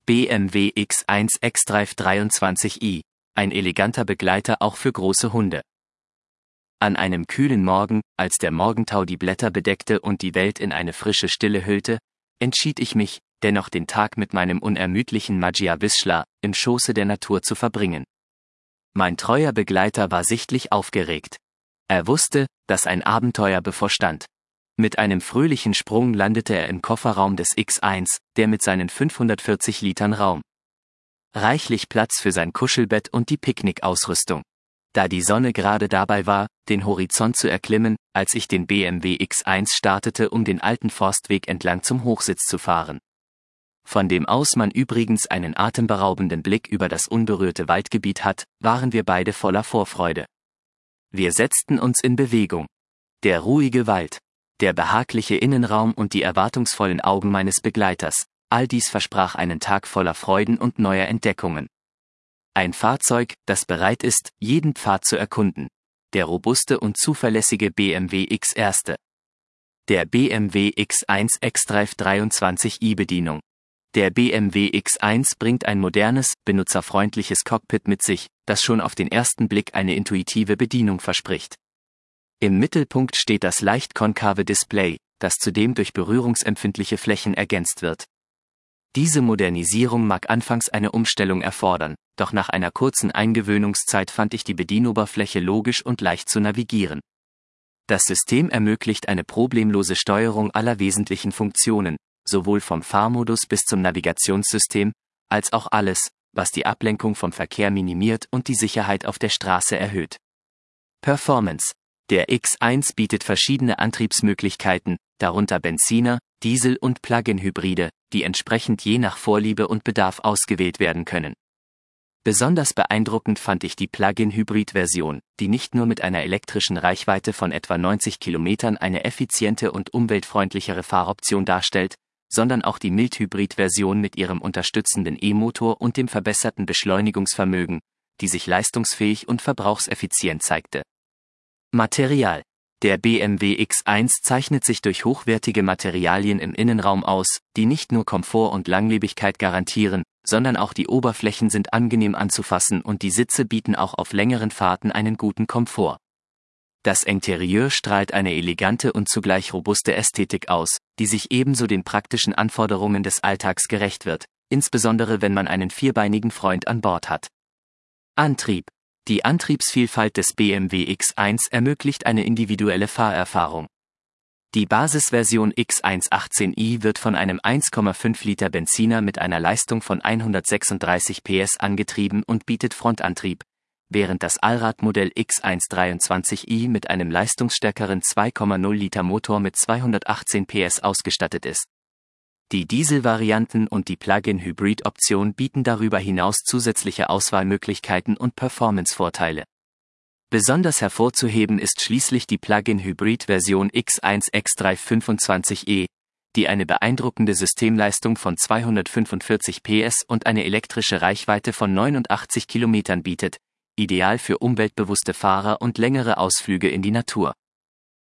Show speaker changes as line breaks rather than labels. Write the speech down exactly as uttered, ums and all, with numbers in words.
B M W X eins xDrive dreiundzwanzig i, ein eleganter Begleiter auch für große Hunde. An einem kühlen Morgen, als der Morgentau die Blätter bedeckte und die Welt in eine frische Stille hüllte, entschied ich mich, dennoch den Tag mit meinem unermüdlichen Magyar Wisla im Schoße der Natur zu verbringen. Mein treuer Begleiter war sichtlich aufgeregt. Er wusste, dass ein Abenteuer bevorstand. Mit einem fröhlichen Sprung landete er im Kofferraum des X eins, der mit seinen fünfhundertvierzig Litern Raum. Reichlich Platz für sein Kuschelbett und die Picknickausrüstung. Da die Sonne gerade dabei war, den Horizont zu erklimmen, als ich den B M W X eins startete, um den alten Forstweg entlang zum Hochsitz zu fahren. Von dem aus man übrigens einen atemberaubenden Blick über das unberührte Waldgebiet hat, waren wir beide voller Vorfreude. Wir setzten uns in Bewegung. Der ruhige Wald, der behagliche Innenraum und die erwartungsvollen Augen meines Begleiters, all dies versprach einen Tag voller Freuden und neuer Entdeckungen. Ein Fahrzeug, das bereit ist, jeden Pfad zu erkunden. Der robuste und zuverlässige B M W X eins. Der B M W X eins xDrive dreiundzwanzig i Bedienung. Der B M W X eins bringt ein modernes, benutzerfreundliches Cockpit mit sich, das schon auf den ersten Blick eine intuitive Bedienung verspricht. Im Mittelpunkt steht das leicht konkave Display, das zudem durch berührungsempfindliche Flächen ergänzt wird. Diese Modernisierung mag anfangs eine Umstellung erfordern, doch nach einer kurzen Eingewöhnungszeit fand ich die Bedienoberfläche logisch und leicht zu navigieren. Das System ermöglicht eine problemlose Steuerung aller wesentlichen Funktionen, sowohl vom Fahrmodus bis zum Navigationssystem, als auch alles, was die Ablenkung vom Verkehr minimiert und die Sicherheit auf der Straße erhöht. Performance. Der X eins bietet verschiedene Antriebsmöglichkeiten, darunter Benziner, Diesel- und Plug-in-Hybride, die entsprechend je nach Vorliebe und Bedarf ausgewählt werden können. Besonders beeindruckend fand ich die Plug-in-Hybrid-Version, die nicht nur mit einer elektrischen Reichweite von etwa neunzig Kilometern eine effiziente und umweltfreundlichere Fahroption darstellt, sondern auch die Mild-Hybrid-Version mit ihrem unterstützenden E-Motor und dem verbesserten Beschleunigungsvermögen, die sich leistungsfähig und verbrauchseffizient zeigte. Material. Der B M W X eins zeichnet sich durch hochwertige Materialien im Innenraum aus, die nicht nur Komfort und Langlebigkeit garantieren, sondern auch die Oberflächen sind angenehm anzufassen und die Sitze bieten auch auf längeren Fahrten einen guten Komfort. Das Interieur strahlt eine elegante und zugleich robuste Ästhetik aus, die sich ebenso den praktischen Anforderungen des Alltags gerecht wird, insbesondere wenn man einen vierbeinigen Freund an Bord hat. Antrieb. Die Antriebsvielfalt des B M W X eins ermöglicht eine individuelle Fahrerfahrung. Die Basisversion X eins achtzehn i wird von einem eins Komma fünf Liter Benziner mit einer Leistung von hundertsechsunddreißig P S angetrieben und bietet Frontantrieb, während das Allradmodell X eins dreiundzwanzig i mit einem leistungsstärkeren zwei Komma null Liter Motor mit zweihundertachtzehn P S ausgestattet ist. Die Dieselvarianten und die Plug-in-Hybrid-Option bieten darüber hinaus zusätzliche Auswahlmöglichkeiten und Performance-Vorteile. Besonders hervorzuheben ist schließlich die Plug-in-Hybrid-Version X eins xDrive fünfundzwanzig e, die eine beeindruckende Systemleistung von zweihundertfünfundvierzig P S und eine elektrische Reichweite von neunundachtzig Kilometern bietet, ideal für umweltbewusste Fahrer und längere Ausflüge in die Natur.